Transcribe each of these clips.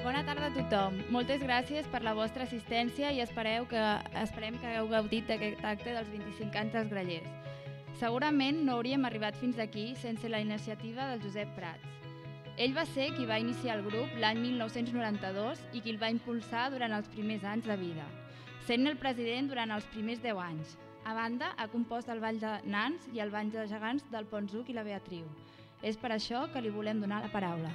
Bona tarda a tothom. Moltes gràcies per la vostra assistència i esperem que hagueu gaudit d'aquest acte dels 25 anys dels Grallers. Segurament no hauríem arribat fins aquí sense la iniciativa del Josep Prats. Ell va ser qui va iniciar el grup l'any 1992 i qui el va impulsar durant els primers anys de vida, sent el president durant els primers 10 anys. A banda, ha compost el Ball de Nans i el Ball de Gegants del Pontsuc i la Beatriu. És per això que li volem donar la paraula.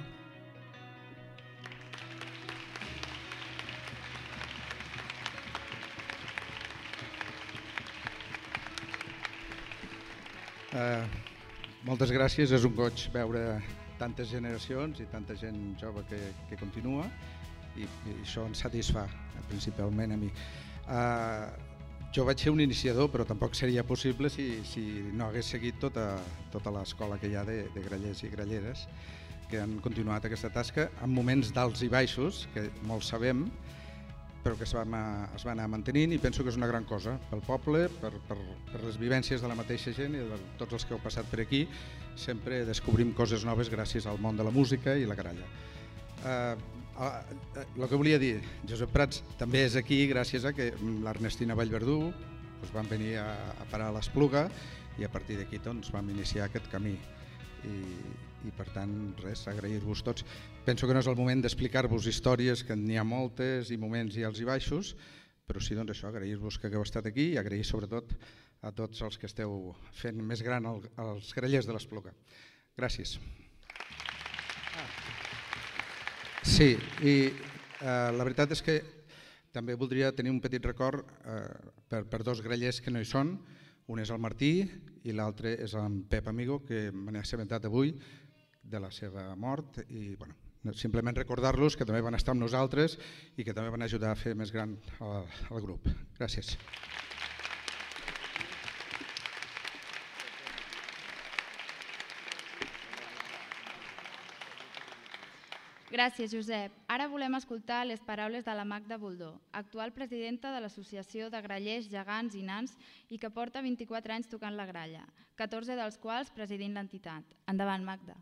Moltes gràcies, és un goig veure tantes generacions i tanta gent jove que continua i això ens satisfà principalment a mi. Jo vaig ser un iniciador, però tampoc seria possible si no hagués seguit tota l'escola que hi ha de grallers i gralleres que han continuat aquesta tasca en moments d'alts i baixos, que molts sabem, però que es va anar mantenint i penso que és una gran cosa pel poble, per les vivències de la mateixa gent i de tots els que heu passat per aquí. Sempre descobrim coses noves gràcies al món de la música i la gralla. El que volia dir, Josep Prats també és aquí gràcies a que l'Ernestina Vallverdú van venir a parar a l'Espluga i a partir d'aquí vam iniciar aquest camí. I per tant, res, agrair-vos tots. Penso que no és el moment d'explicar-vos històries, que n'hi ha moltes i moments i alts i baixos, però sí, doncs això, agrair-vos que hagueu estat aquí i agrair sobretot a tots els que esteu fent més gran els Grallers de l'Espluga. Gràcies. Sí, i la veritat és que també voldria tenir un petit record per dos grallers que no hi són. Un és el Martí i l'altre és en Pep Amigo, que me n'he assabentat avui de la seva mort i simplement recordar-los que també van estar amb nosaltres i que també van ajudar a fer més gran el grup. Gràcies. Gràcies, Josep. Ara volem escoltar les paraules de la Magda Boldó, actual presidenta de l'Associació de Grallers, Gegants i Nans i que porta 24 anys tocant la gralla, 14 dels quals presidint l'entitat. Endavant, Magda.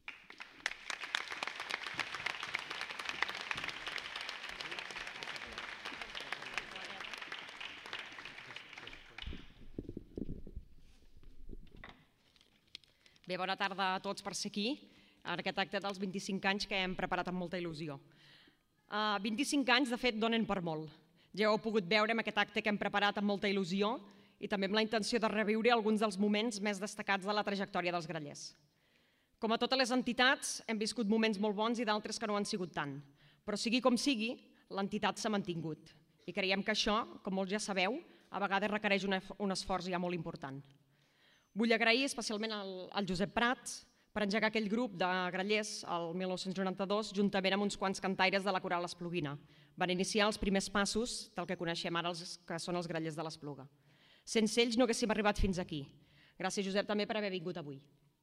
Bé, bona tarda a tots per ser aquí, en aquest acte dels 25 anys que hem preparat amb molta il·lusió. 25 anys, de fet, donen per molt. Ja ho heu pogut veure amb aquest acte que hem preparat amb molta il·lusió i també amb la intenció de reviure alguns dels moments més destacats de la trajectòria dels grallers. Com a totes les entitats, hem viscut moments molt bons i d'altres que no han sigut tant, però sigui com sigui, l'entitat s'ha mantingut i creiem que això, com molts ja sabeu, a vegades requereix un esforç ja molt important. Vull agrair especialment al Josep Prats per engegar aquell grup de grallers el 1992 juntament amb uns quants cantaires de la coral espluguina. Van iniciar els primers passos del que coneixem ara, que són els grallers de l'Espluga. Sense ells no haguéssim arribat fins aquí. Gràcies, Josep, també per haver vingut avui.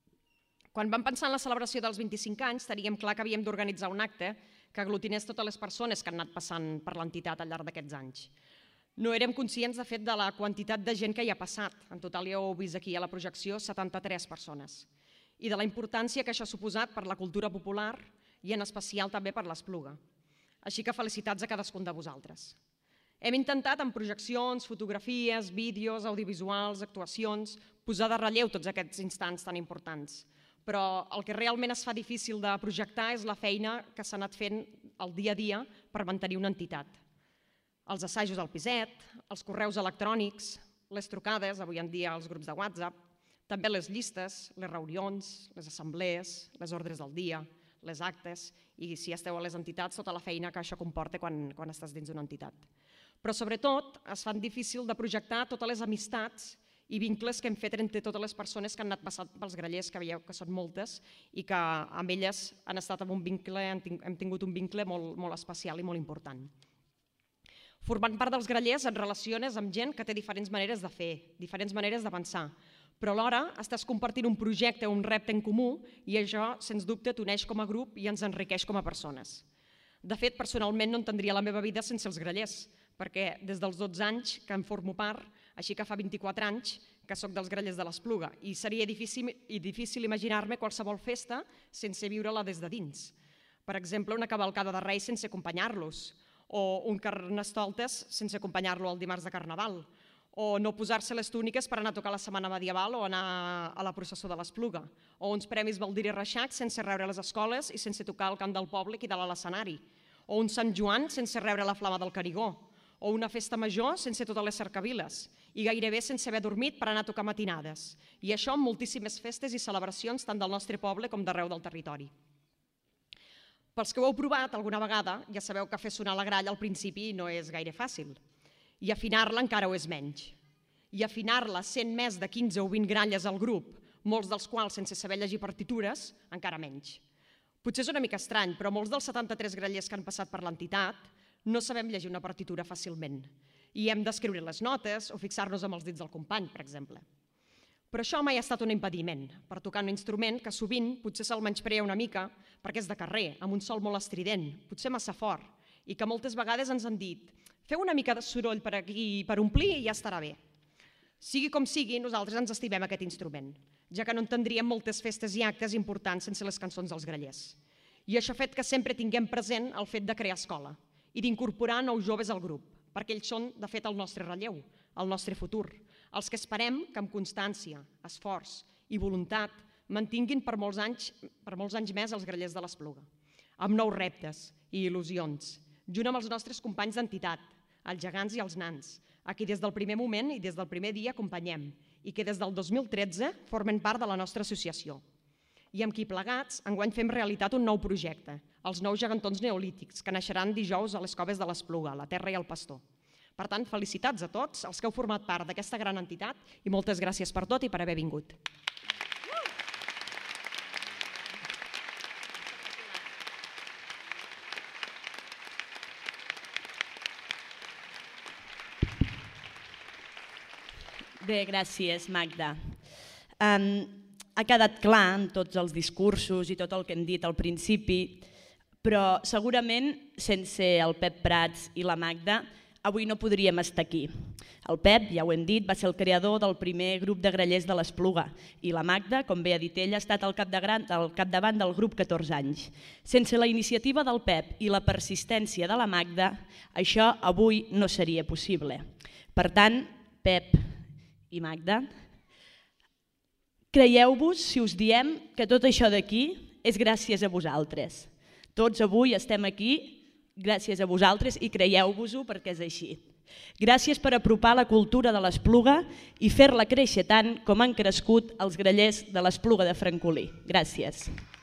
Quan vam pensar en la celebració dels 25 anys, teníem clar que havíem d'organitzar un acte que aglutinés totes les persones que han anat passant per l'entitat al llarg d'aquests anys. No érem conscients, de fet, de la quantitat de gent que hi ha passat. En total, ja ho heu vist aquí a la projecció, 73 persones. I de la importància que això ha suposat per la cultura popular i en especial també per l'Espluga. Així que felicitats a cadascun de vosaltres. Hem intentat amb projeccions, fotografies, vídeos, audiovisuals, actuacions, posar de relleu tots aquests instants tan importants. Però el que realment es fa difícil de projectar és la feina que s'ha anat fent el dia a dia per mantenir una entitat. Els assajos al piset, els correus electrònics, les trucades, avui en dia als grups de WhatsApp, també les llistes, les reunions, les assemblees, les ordres del dia, les actes i, si esteu a les entitats, tota la feina que això comporta quan estàs dins d'una entitat. Però, sobretot, es fan difícil de projectar totes les amistats i vincles que hem fet entre totes les persones que han anat passant pels grallers, que veieu que són moltes, i que amb elles han estat amb un vincle, hem tingut un vincle molt especial i molt important. Formant part dels grallers et relaciones amb gent que té diferents maneres de fer, diferents maneres de pensar, però alhora estàs compartint un projecte o un repte en comú i això, sens dubte, t'uneix com a grup i ens enriqueix com a persones. De fet, personalment no entendria la meva vida sense els grallers, perquè des dels 12 anys que en formo part, així que fa 24 anys que soc dels grallers de l'Espluga i seria difícil imaginar-me qualsevol festa sense viure-la des de dins. Per exemple, una cavalcada de Reis sense acompanyar-los, o un Carnestoltes sense acompanyar-lo el dimarts de Carnaval, o no posar-se les túniques per anar a tocar la setmana medieval o anar a la processó de l'Espluga, o uns premis Baldir i Reixac sense rebre a les escoles i sense tocar el cant del poble i dalt a l'escenari, o un Sant Joan sense rebre la flama del Carigó, o una festa major sense totes les cercaviles, i gairebé sense haver dormit per anar a tocar matinades. I això amb moltíssimes festes i celebracions tant del nostre poble com d'arreu del territori. Pels que ho heu provat alguna vegada, ja sabeu que fer sonar la gralla al principi no és gaire fàcil. I afinar-la encara ho és menys. I afinar-la sent més de 15 o 20 gralles al grup, molts dels quals sense saber llegir partitures, encara menys. Potser és una mica estrany, però molts dels 73 grallers que han passat per l'entitat no sabem llegir una partitura fàcilment. I hem d'escriure les notes o fixar-nos amb els dits del company, per exemple. Però això mai ha estat un impediment per tocar un instrument que sovint potser se'l menysprea una mica perquè és de carrer, amb un sol molt estrident, potser massa fort, i que moltes vegades ens han dit feu una mica de soroll per aquí per omplir i ja estarà bé. Sigui com sigui, nosaltres ens estimem aquest instrument, ja que no entendríem moltes festes i actes importants sense les cançons dels grallers. I això ha fet que sempre tinguem present el fet de crear escola i d'incorporar nous joves al grup, perquè ells són, de fet, el nostre relleu, el nostre futur, els que esperem que amb constància, esforç i voluntat mantinguin per molts anys més els grallers de l'Espluga, amb nous reptes i il·lusions, junt amb els nostres companys d'entitat, els gegants i els nans, a qui des del primer moment i des del primer dia acompanyem i que des del 2013 formen part de la nostra associació. I amb qui plegats enguany fem realitat un nou projecte, els nous gegantons neolítics, que naixeran dijous a les coves de l'Espluga, la Terra i el Pastor. Per tant, felicitats a tots els que heu format part d'aquesta gran entitat i moltes gràcies per tot i per haver vingut. Bé, gràcies, Magda. Ha quedat clar en tots els discursos i tot el que hem dit al principi, però segurament sense el Pep Prats i la Magda avui no podríem estar aquí. El Pep, ja ho hem dit, va ser el creador del primer grup de grallers de l'Espluga i la Magda, com bé ha dit ella, ha estat al capdavant del grup 14 anys. Sense la iniciativa del Pep i la persistència de la Magda, això avui no seria possible. Per tant, Pep i Magda, creieu-vos si us diem que tot això d'aquí és gràcies a vosaltres. Tots avui estem aquí gràcies a vosaltres i creieu-vos-ho perquè és així. Gràcies per apropar la cultura de l'Espluga i fer-la créixer tant com han crescut els grallers de l'Espluga de Francolí. Gràcies.